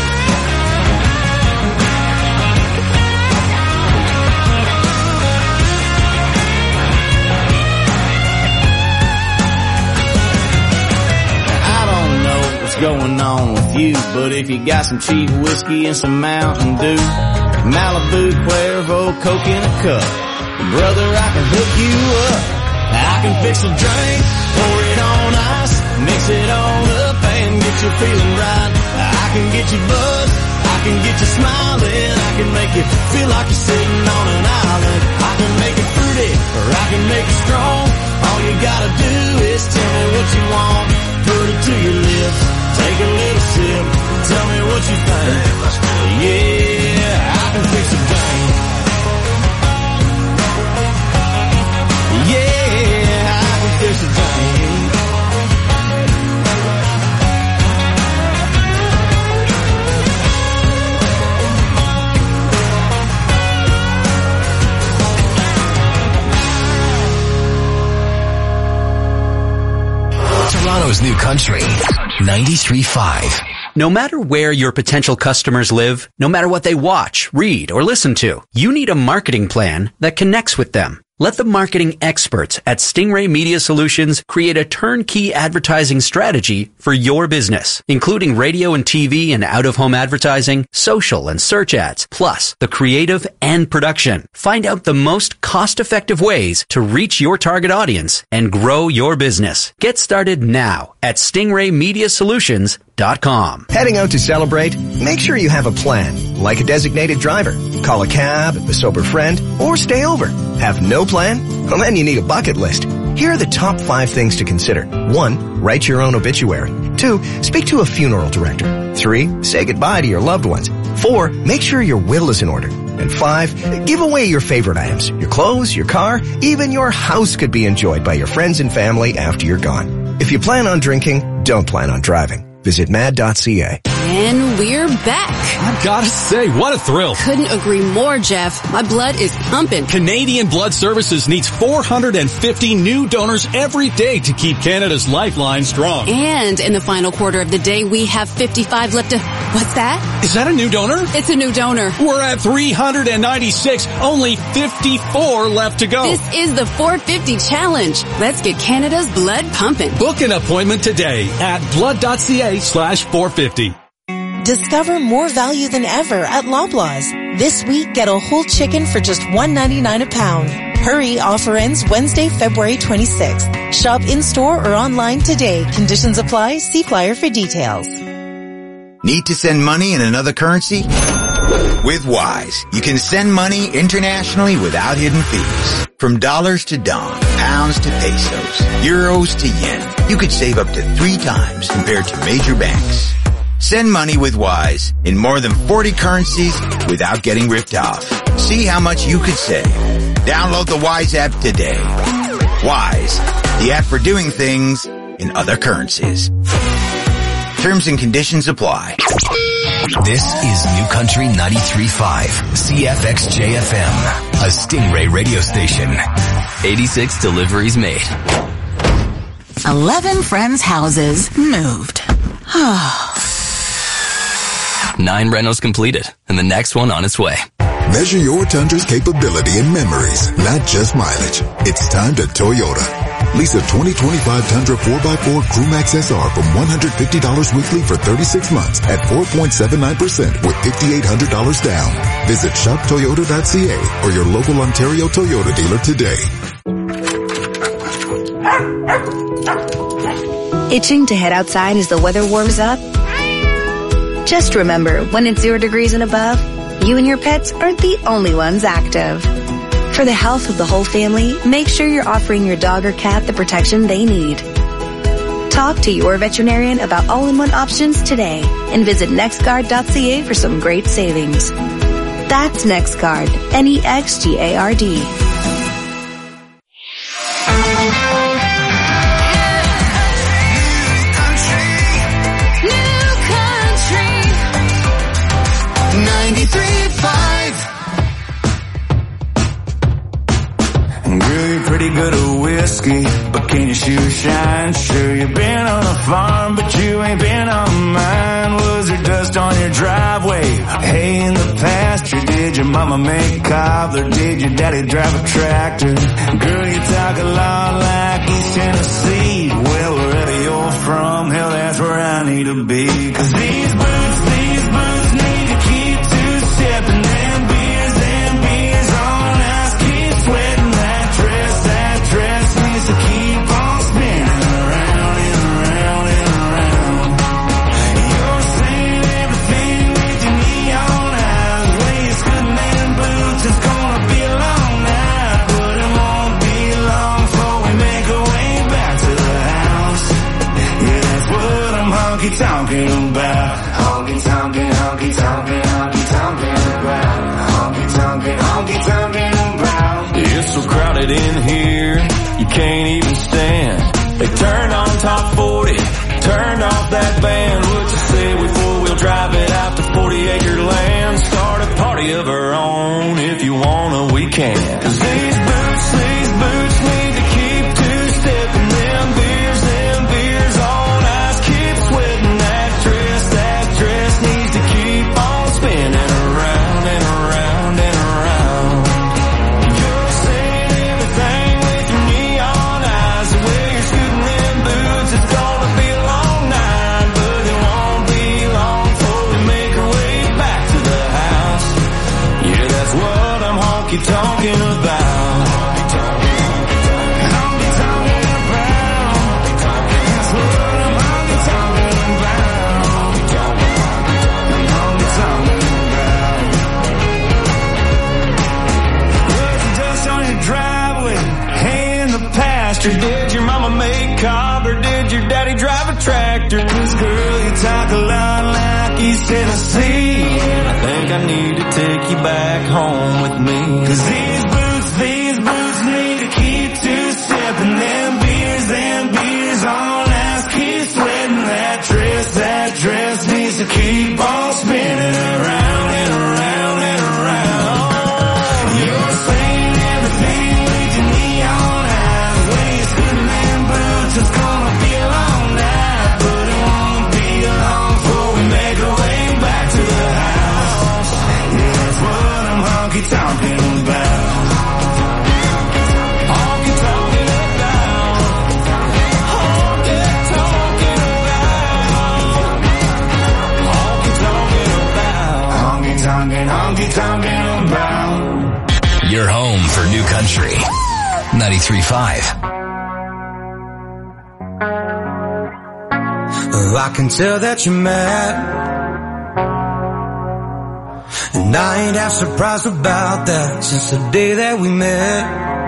I don't know what's going on with you, but if you got some cheap whiskey and some Mountain Dew, Malibu, Cuervo, Coke in a cup, brother, I can hook you up. I can fix a drink, pour it on ice, mix it on up and get you feeling right. I can get you buzzed, I can get you smiling, I can make you feel like you're sitting on an island. I can make it fruity, or I can make it strong. All you gotta do is tell me what you want. Put it to your lips, take a little sip, tell me what you think. Yeah, I can fix a drink. Yeah, I can fix a drink. Toronto's new country, ninety-three point five. No matter where your potential customers live, no matter what they watch, read, or listen to, you need a marketing plan that connects with them. Let the marketing experts at Stingray Media Solutions create a turnkey advertising strategy for your business, including radio and T V and out-of-home advertising, social and search ads, plus the creative and production. Find out the most cost-effective ways to reach your target audience and grow your business. Get started now at stingray media solutions dot com. Heading out to celebrate? Make sure you have a plan, like a designated driver. Call a cab, a sober friend, or stay over. Have no plan? Well, then you need a bucket list. Here are the top five things to consider. One, write your own obituary. Two, speak to a funeral director. Three, say goodbye to your loved ones. Four, make sure your will is in order. And five, give away your favorite items. Your clothes, your car, even your house could be enjoyed by your friends and family after you're gone. If you plan on drinking, don't plan on driving. Visit mad dot c a. And we're back. I've got to say, what a thrill. Couldn't agree more, Jeff. My blood is pumping. Canadian Blood Services needs four hundred fifty new donors every day to keep Canada's lifeline strong. And in the final quarter of the day, we have fifty-five left to... What's that? Is that a new donor? It's a new donor. We're at three hundred ninety-six, only fifty-four left to go. This is the four fifty challenge. Let's get Canada's blood pumping. Book an appointment today at blood dot c a slash four fifty. Discover more value than ever at Loblaws. This week, get a whole chicken for just one ninety-nine a pound. Hurry, offer ends Wednesday, February twenty-sixth. Shop in-store or online today. Conditions apply. See flyer for details. Need to send money in another currency? With Wise, you can send money internationally without hidden fees. From dollars to dong, pounds to pesos, euros to yen, you could save up to three times compared to major banks. Send money with Wise in more than forty currencies without getting ripped off. See how much you could save. Download the Wise app today. Wise, the app for doing things in other currencies. Terms and conditions apply. This is New Country ninety-three point five, C F X J F M, a Stingray radio station. eighty-six deliveries made. Eleven friends' houses moved. Nine rentals completed, and the next one on its way. Measure your Tundra's capability and memories, not just mileage. It's time to Toyota. Lease a twenty twenty-five Tundra four by four Crewmax S R from one hundred fifty dollars weekly for thirty-six months at four point seven nine percent with five thousand eight hundred dollars down. Visit shop toyota dot c a or your local Ontario Toyota dealer today. Itching to head outside as the weather warms up? Just remember, when it's zero degrees and above, you and your pets aren't the only ones active. For the health of the whole family, make sure you're offering your dog or cat the protection they need. Talk to your veterinarian about all-in-one options today and visit nextguard dot c a for some great savings. That's NextGuard, N E X G A R D. Pretty good at whiskey, but can your shoes shine? Sure, you've been on a farm, but you ain't been on mine. Was there dust on your driveway? Hay in the pasture? Did your mama make cobbler? Did your daddy drive a tractor? Girl, you talk a lot like East Tennessee. Well, wherever you're from, hell, that's where I need to be. Cause these boots, these boots need to keep two-stepping. Them beers, them beers on ice, keep sweating. To keep on spinning around and around and around. You're saying everything with your neon eyes. Waist good man boots, it's gonna be a long night, but it won't be long before we make our way back to the house. Yeah, that's what I'm honky tonking about. Honky tonking, honky tonking, honky tonking about. Honky tonking, honky tonking about. It's so crowded in here, you can't even stand. They turned on top forty, turned off that band. What you say we four-wheel drive it out to forty acre land? Start a party of our own, if you wanna we can. Cause these boots, these boots need to keep two-stepping. Them beers, them beers on ice, keep sweating. That dress, that dress needs to keep on spinning around and around and around. You're saying everything with your neon eyes. The way you're scooting them boots, it's gonna be a long night, but it won't be long before we make our way back to the house. Yeah, that's what I'm honky-tonking about. Did your mama make cob or did your daddy drive a tractor? Cause girl, you talk a lot like East Tennessee, and I think I need to take you back home with me. Cause these boots, these boots need to keep two-stepping. Them beers, them beers on ice, keep sweating. That dress, that dress needs to keep on spinning around and around and around. You're saying everything with your neon eyes. Waist good man boots, it's gonna be a long night, but it won't be long before we make our way back to the house. Yeah, that's what I'm honky-tonking about. Honky-tonking about. Honky-tonking about. Honky-tonking about. Honky-tonking, honky-tonking about. Your home for New Country ninety-three point five. Oh, I can tell that you're mad. And I ain't half surprised about that since the day that we met.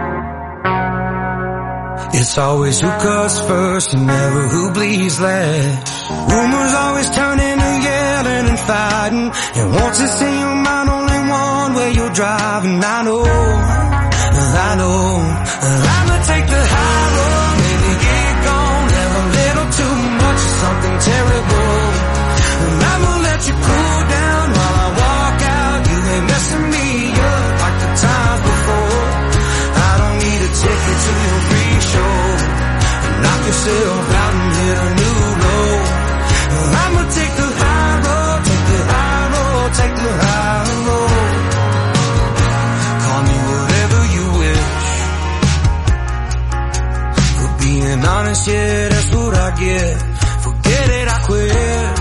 It's always who cuts first and never who bleeds last. Rumors always turn into yelling and fighting, and once it's in your mind only one way you're driving. I know, I know, I'ma take the high road, maybe get gone, have a little too much of something terrible. And I'ma let you cool down while I walk out. You ain't messing me up like the times before. I don't need a ticket to your free show. Knock yourself out and hit a new low. I'ma take the high road, take the high road, take the high road. Call me whatever you wish. For being honest, yeah, that's what I get. Forget it, I quit.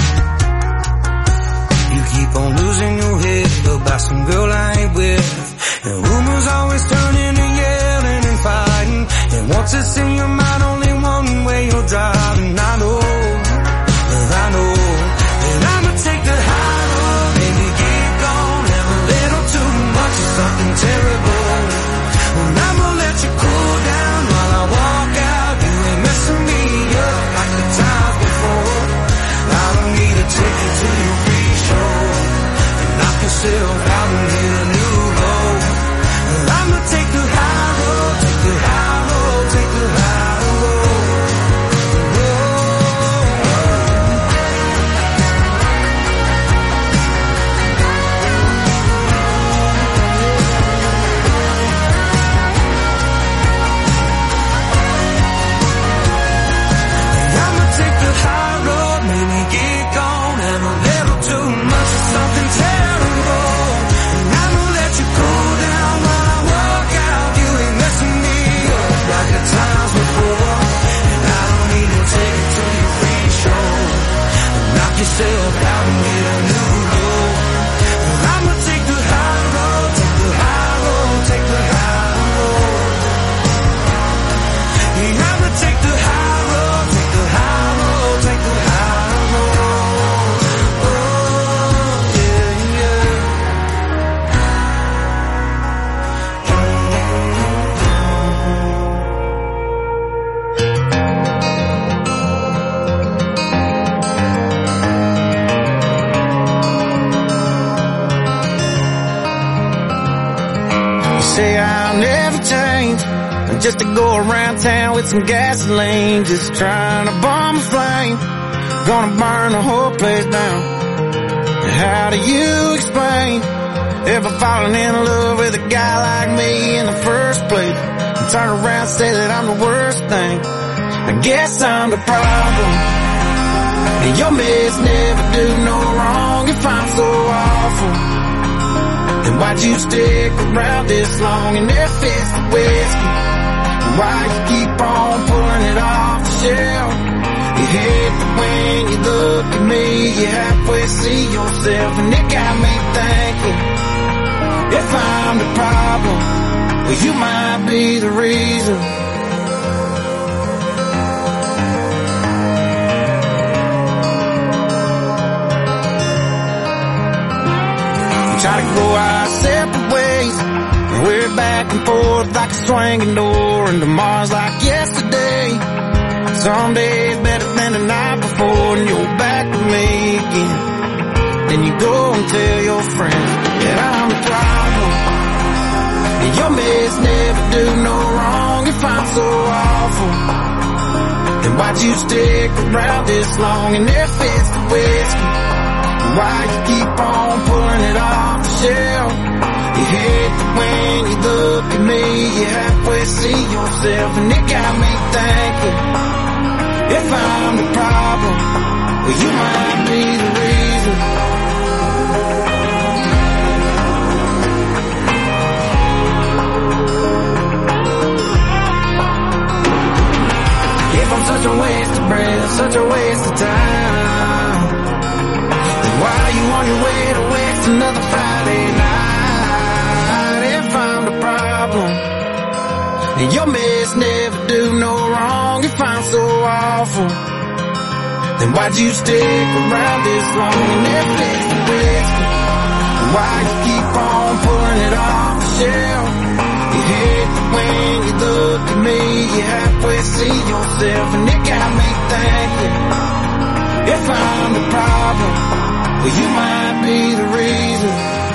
You keep on losing your head about some girl I ain't with. And rumors always turn into yelling and fighting, and once it's in your mind only one way you're driving. I know, I know, and I'ma take the high road, maybe get gone, have a little too much of something terrible. And I'ma let you cool down while I walk out. You ain't messing me up like the times before. I don't need a ticket to your free show. Knock yourself out and hit a new low. I'ma take the high road, take the high road, take the high road. I'ma take the high road, maybe get gone, have a little too much of something terrible. And I'ma let you cool down while I walk out. You ain't messing me up like the times before. And I don't need to take it to your free show. Knock yourself out and get a new low. I'ma take the high road, take the high road, take the high road. Yeah, I'ma take the high road, take the high road, take the high road. Oh, yeah, yeah. You say I'll never change, I'm just to go around town with some gasoline, just trying to bomb a flame, gonna burn the whole place down. How do you explain ever falling in love with a guy like me in the first place, and turn around and say that I'm the worst thing? I guess I'm the problem, and your mess never do no wrong. If I'm so awful, then why'd you stick around this long? And if it's the whiskey, why you keep on pulling it off the shelf? You hate that when you look at me, you halfway see yourself, and it got me thinking, if I'm the problem, well, you might be the reason. We try to go our separate ways, and we're back and forth like a swinging door, and tomorrow's like yesterday. Some days better than the night before, and you're back with me again. Then you go and tell your friends that I'm the problem, and your mess never do no wrong. If I'm so awful, then why'd you stick around this long? And if it's the whiskey, why you keep on pulling it off the shelf? You hate that when you look at me, you halfway see yourself, and it got me thinking, if I'm the problem, well, you might be the reason. If I'm such a waste of breath, such a waste of time, then why are you on your way to waste another Friday night? If I'm the problem, and your mess never do no wrong. If I'm so awful, then why'd you stick around this long? And if it's the whiskey, why you keep on pulling it off the shelf. You hate it when you look at me, you halfway see yourself, and it got me thinking, if I'm the problem, well, you might be the reason.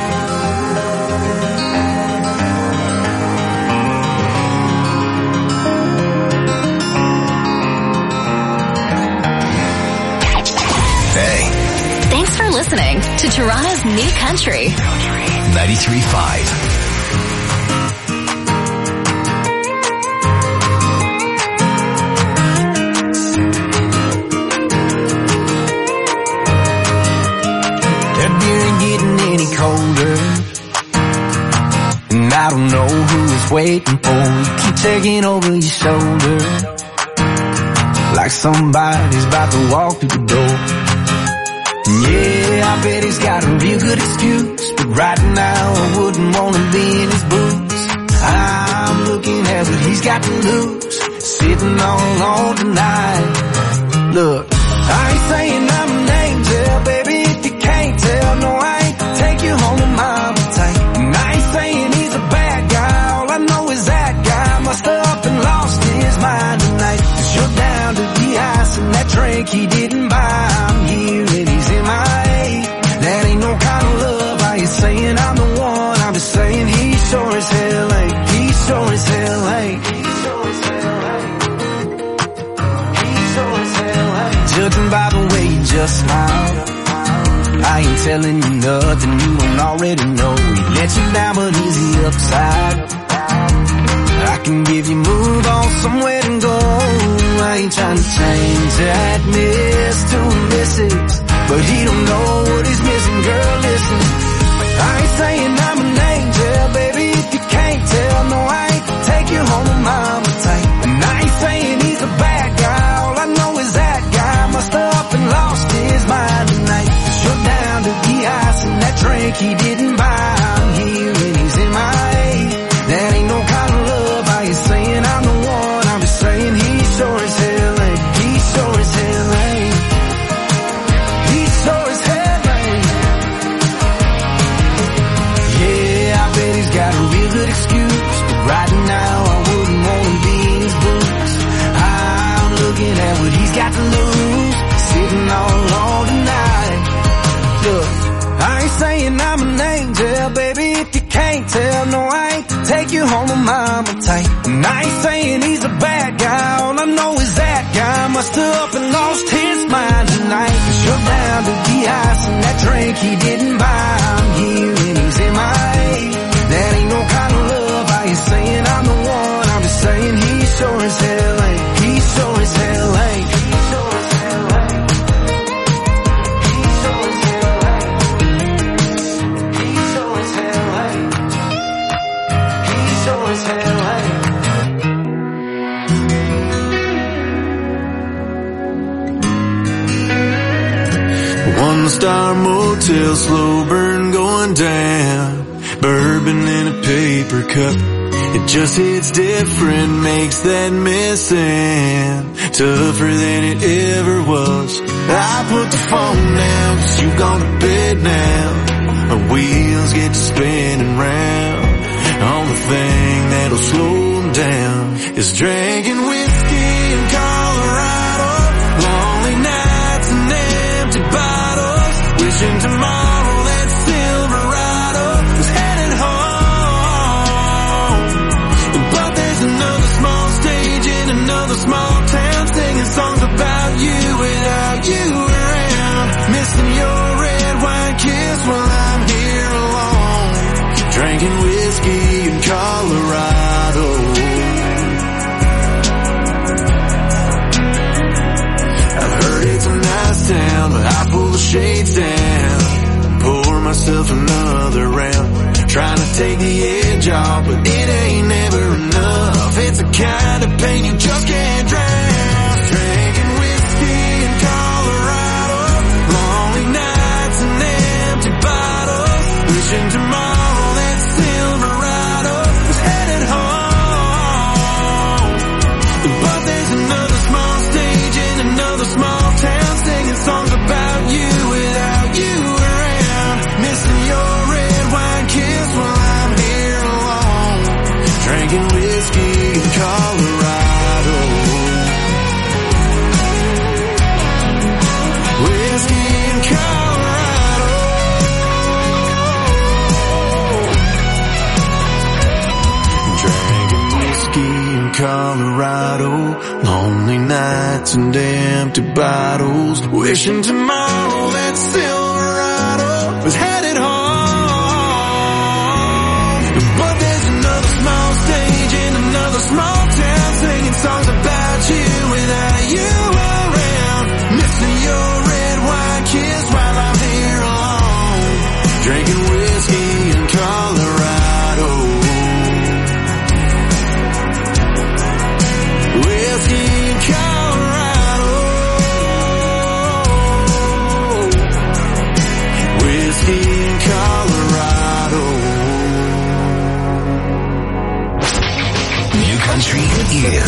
Hey. Thanks for listening to Toronto's New Country. ninety-three point five. Colder, and I don't know who is waiting for you. Keep taking over your shoulder, like somebody's about to walk through the door. And yeah, I bet he's got a real good excuse, but right now I wouldn't want to be in his boots. I'm looking at what he's got to lose, sitting all alone tonight. Look, I ain't saying I'm an angel, baby, if you can't tell, no I ain't. Take you home to mama tight. And I ain't saying he's a bad guy, all I know is that guy must have up and lost his mind tonight. Cause you're down to the ice and that drink he didn't buy. I'm here and he's in my A. That ain't no kind of love, I ain't saying I'm the one, I'm just saying he sure as hell ain't. He sure as hell ain't. He sure as hell ain't. He sure as hell ain't. Judging by the way you just smile, I ain't telling you nothing you don't already know. He let you down, but is he upside? I can give you move on somewhere to go. I ain't trying to change that miss to a missus, but he don't know what he's missing, girl, listen. I ain't saying I'm an angel, baby, if you can't tell, no I ain't. Take you home to mama tight. And I ain't saying he's a bad guy, all I know is that guy must have up and lost his mind tonight. You're down to the ice and that drink he didn't buy. I'm here and he's in my A. That ain't no kind of love, I ain't saying I'm the one, I'm just saying he sure as hell ain't. He sure as hell ain't. He sure as hell ain't. Yeah, I bet he's got a real good excuse, but right now I wouldn't want to be in his boots. I'm looking at what he's got to lose, sitting all alone tonight. Look, I ain't saying I'm an angel, baby, if you can't tell, no I ain't. Take you home to mama tight. And I ain't saying he's a bad guy, all I know is that guy must have up and lost his mind tonight. Cause you're down to the ice and that drink he didn't buy. I'm here and he's in my A. That ain't no kind of love, I ain't saying I'm the one, I'm just saying he sure as hell ain't. He sure as hell ain't. He sure as hell ain't. He sure as hell ain't. He sure as hell ain't. He sure as hell ain't. One star motel, slow burn going down, bourbon in a paper cup. It just hits different, makes that missing tougher than it ever was. I put the phone down, cause you gone to bed now. My wheels get to spinning round. Only thing that'll slow them down is drinking whiskey in Colorado, lonely nights and empty bottles, wishing tomorrow that Silverado was headed home. But there's another small stage in another small town, singing songs about you without you around, missing your red wine kiss while I'm here alone, drinking whiskey in Colorado. I've heard it's a nice town, but I pull the shades down, pour myself another round, trying to take the edge off, but it ain't never enough. It's the kind of pain you just can't drown. Drinking whiskey in Colorado, lonely nights and empty bottles, wishing tomorrow that Silverado was headed home. But there's another small stage in another small town, singing songs about you without you around, missing your red nights and empty bottles, wishing tomorrow that Silverado was headed home. But there's another small stage in another small town, singing songs about you without you around, missing your red wine kiss while I'm here alone, drinking whiskey in Colorado. Whiskey in Colorado. Whiskey in Colorado. New Country is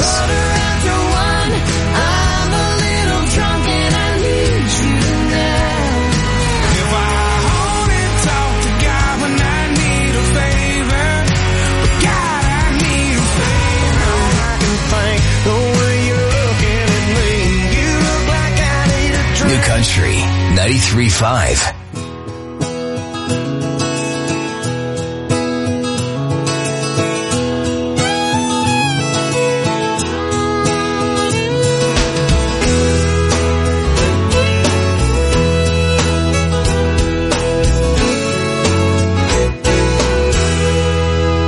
I'm a little drunk and I need you now. If I only talk to God when I need a favor, but God, I need a favor. I can think the way you're looking at me. You look like I need a drink. New Country ninety-three point five.